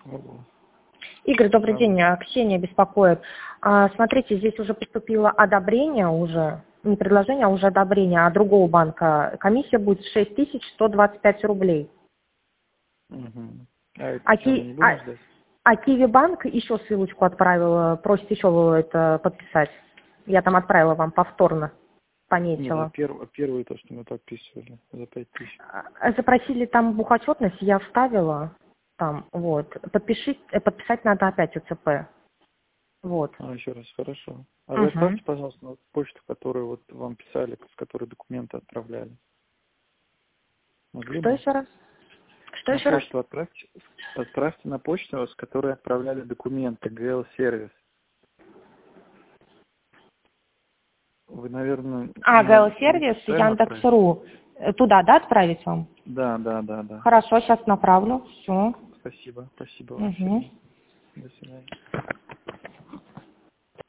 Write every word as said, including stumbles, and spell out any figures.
Ого. Игорь, добрый Алло. день, а, Ксения беспокоит. А, смотрите, здесь уже поступило одобрение уже, не предложение, а уже одобрение от другого банка. Комиссия будет шесть тысяч сто двадцать пять рублей. Угу. А это А, что, мы не Ки... будем а... ждать? а Киви банк еще ссылочку отправила, просит еще это подписать. Я там отправила вам повторно, Нет, а пометила. перв... первое то, что мы подписывали за пять тысяч. А, Запросили там бухотчетность, я вставила там, вот. Подпиши, э, подписать надо опять ОЦП. Вот. А, еще раз, хорошо. А вы Угу. отправьте, пожалуйста, на почту, которую вот вам писали, с которой документы отправляли. Могли Что бы? еще раз? Что На еще раз? почту отправьте, отправьте на почту, с которой отправляли документы, джи эл сервис. Вы, наверное, А, на ГЛ-сервис, спам отправили? Яндекс.ру. Э, Туда, да, отправить вам? Да, да, да, да. Хорошо, сейчас направлю. Все. Спасибо, спасибо вам, Угу. Ксения. До свидания.